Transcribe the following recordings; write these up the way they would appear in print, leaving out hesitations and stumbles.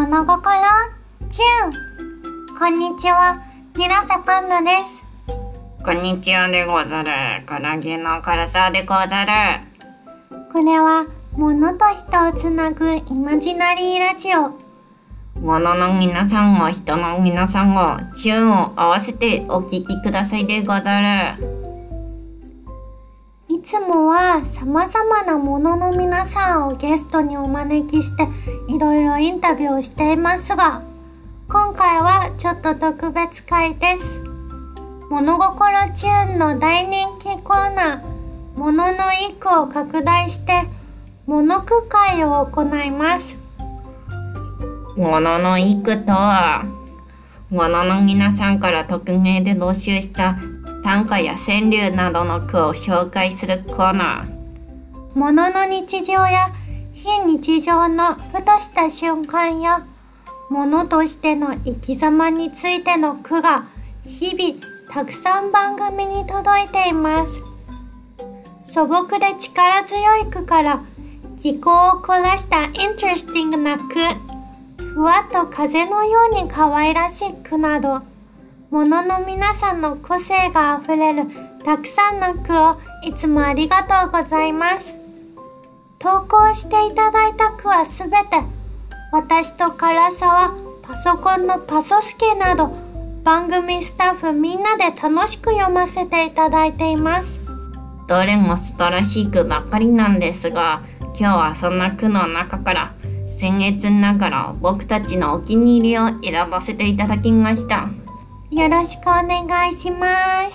物心チューン。こんにちは、平瀬パンナです。 こんにちはでござる。唐揚げの唐沢でござる。 これは物と人をつなぐイマジナリーラジオ。 物の皆さんを人の皆さんをチューンを合わせてお聞きくださいでござる。 いつもは様々なものの皆さんをゲストにお招きしていろいろインタビューをしていますが、今回はちょっと特別会です。物心チューンの大人気コーナー、物の一句を拡大して物句会を行います。 物の一句とは、物の皆さんから匿名で募集した短歌や川柳などの句を紹介するコーナー。 物の日常や非日常のふとした瞬間や物としての生き様についての句が日々たくさん番組に届いています。素朴で力強い句から気候を凝らしたインタレスティングな句、ふわっと風のように可愛らしい句など、物の皆さんの個性があふれるたくさんの句をいつもありがとうございます。投稿していただいた句はすべて私と唐沢、パソコンのパソスケなど番組スタッフみんなで楽しく読ませていただいています。 どれも素晴らしい句ばかりなんですが、今日はそんな句の中から僭越ながら僕たちのお気に入りを選ばせていただきました。 よろしくお願いします。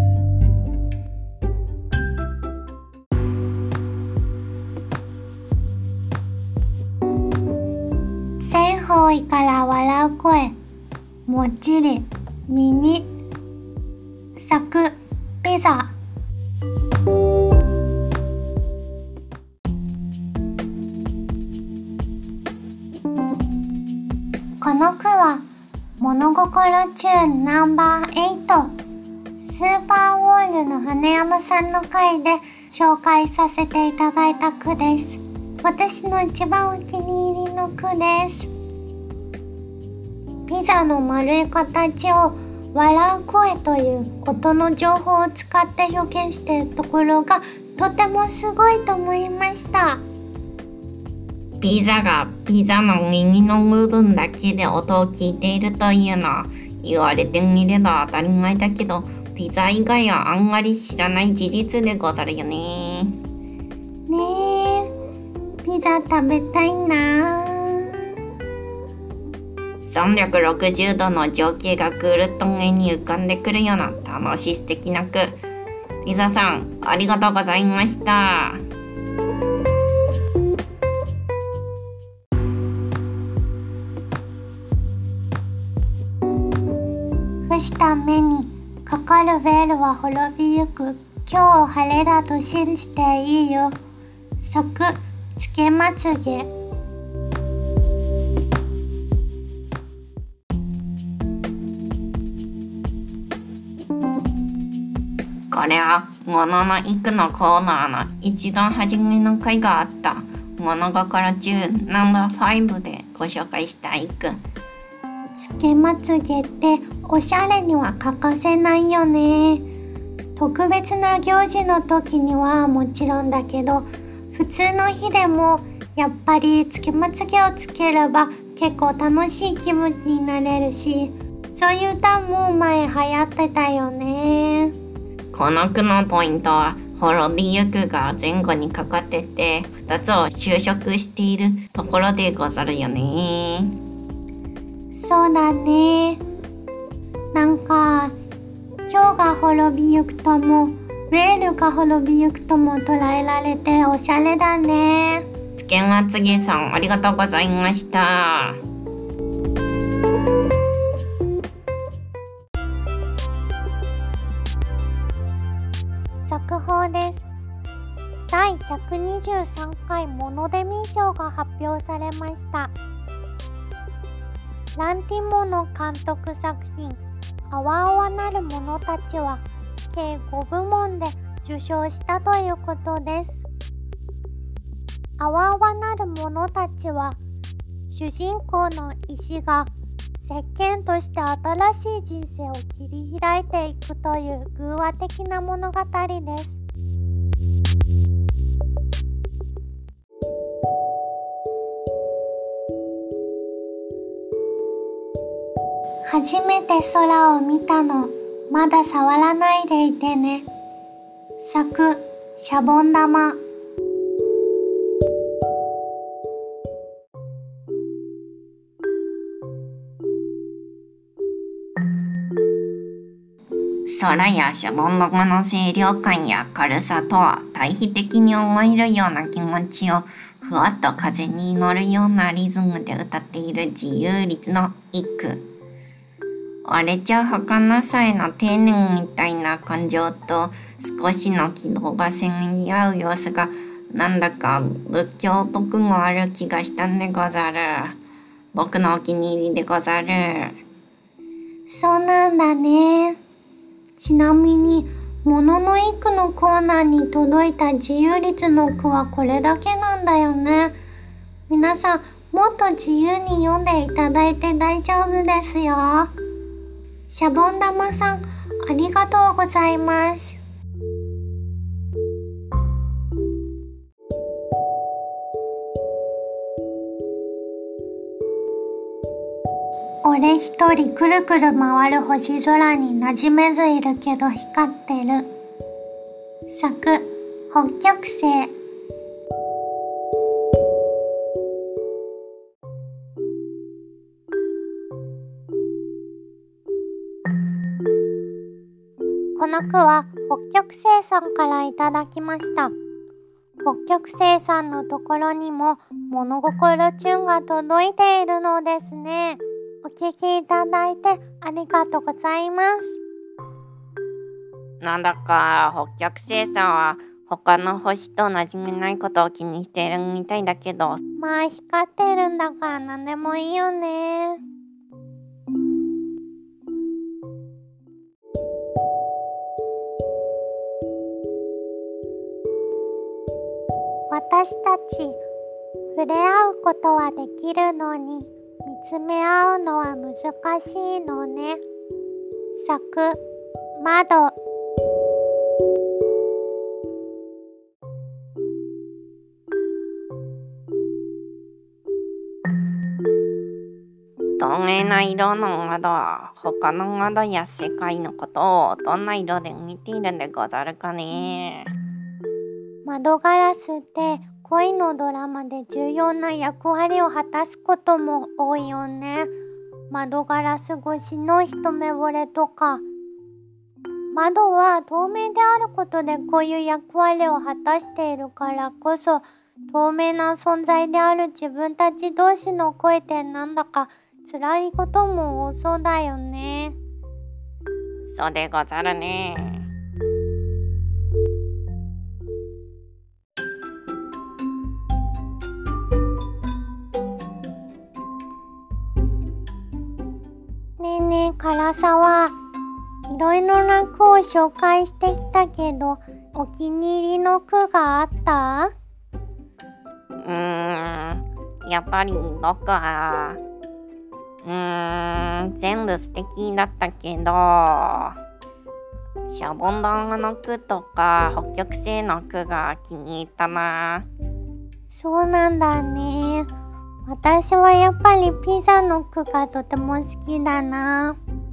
全方位から笑う声、もっちり耳、サクピザ。この句は物心チューンナンバー8、スーパーウォールの羽山さんの回で紹介させていただいた句です。私の一番お気に入りの句です。ピザの丸い形を笑う声という音の情報を使って表現しているところがとてもすごいと思いました。 ピザがピザの右の部分だけで音を聞いているというのは言われてみれば当たり前だけど、ピザ以外はあんまり知らない事実でござるよね。 ねえ、ピザ食べたいな。 360度の情景がぐるっと目に浮かんでくるような楽しい素敵な句。ピザさん、ありがとうございました。 伏した目にかかるベールは滅びゆく。今日晴れだと信じていいよ。咲くつけまつげ。 これは物の一句のコーナーの一度初めの回があった物心チューンナンバー5でご紹介した一句。 つけまつげっておしゃれには欠かせないよね。特別な行事の時にはもちろんだけど、普通の日でもやっぱりつけまつげをつければ結構楽しい気分になれるし、そういう歌も前流行ってたよね。 この句のポイントは滅びゆくが前後にかかってて2つを修飾しているところでござるよね。 そうだね。なんか今日が滅びゆくともウェールが滅びゆくとも捉えられておしゃれだね。 つけまつげさん、ありがとうございました。 速報です。第123回モノデミー賞が発表されました。ランティモの監督作品あわあわなる者たちは計5部門で受賞したということです。あわあわなる者たちは主人公の医師が石鹸として新しい人生を切り開いていくという偶話的な物語です。初めて空を見たの、まだ触らないでいてね。作、シャボン玉。 空やシャボン玉の清涼感や軽さとは対比的に思えるような気持ちをふわっと風に乗るようなリズムで歌っている自由律の一句。割れちゃう儚さへの丁寧みたいな感情と少しの気動がせぎ合う様子がなんだか仏教徳語ある気がしたんでござる。僕のお気に入りでござる。 そうなんだね。ちなみに、ものの一句のコーナーに届いた自由律の句はこれだけなんだよね。皆さん、もっと自由に読んでいただいて大丈夫ですよ。シャボン玉さん、ありがとうございます。俺一人くるくる回る星空に馴染めずいるけど光ってる。作、北極星。この句は北極星さんからいただきました。北極星さんのところにも物心チュンが届いているのですね。お聞きいただいてありがとうございます。 なんだか北極星さんは他の星と馴染めないことを気にしているみたいだけど、 まあ光ってるんだから何でもいいよね。私たち触れ合うことはできるのに見つめ合うのは難しいのね。作、窓。 透明な色の窓は他の窓や世界のことをどんな色で見ているんでござるかね。 窓ガラスって恋のドラマで重要な役割を果たすことも多いよね。窓ガラス越しの一目惚れとか。窓は透明であることでこういう役割を果たしているからこそ、透明な存在である自分たち同士の恋ってなんだか辛いことも多そうだよね。 そうでござるね。 ねえねえ、唐沢。いろいろな句を紹介してきたけど、お気に入りの句があった？ やっぱり僕は全部素敵だったけど、シャボン玉の句とか北極星の句が気に入ったな。 そうなんだね。私はやっぱりピザの句がとても好きだな。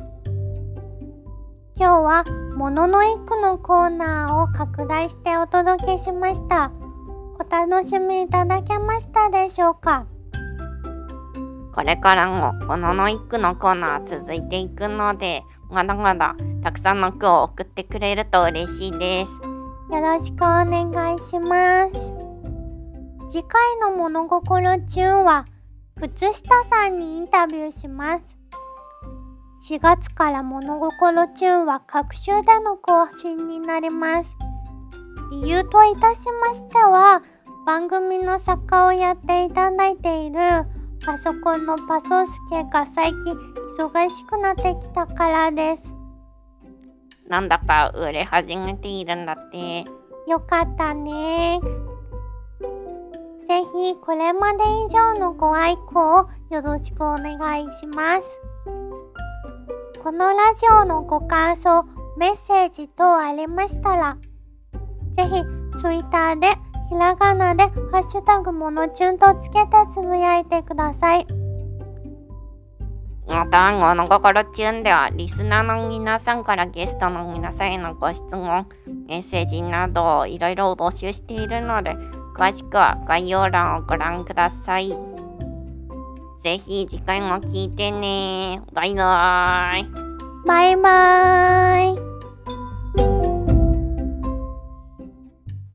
今日はものの一句のコーナーを拡大してお届けしました。お楽しみいただけましたでしょうか？ これからもものの一句のコーナー続いていくので、まだまだたくさんの句を送ってくれると嬉しいです。 よろしくお願いします。次回の物心チューンは靴下さんにインタビューします。4月から物心チューンは各週での更新になります。理由といたしましては、番組の作家をやっていただいているパソコンのパソスケが最近忙しくなってきたからです。 なんだか売れ始めているんだって。 よかったね。 ぜひこれまで以上のご愛顧をよろしくお願いします。このラジオのご感想、メッセージ等ありましたら、ぜひ Twitter でひらがなでハッシュタグものちゅんとつけてつぶやいてください。 また、物心チューンでは、リスナーの皆さんからゲストの皆さんへのご質問、メッセージなどをいろいろ募集しているので、詳しくは概要欄をご覧ください。ぜひ次回も聞いてね。バイバーイ。 バイバーイ。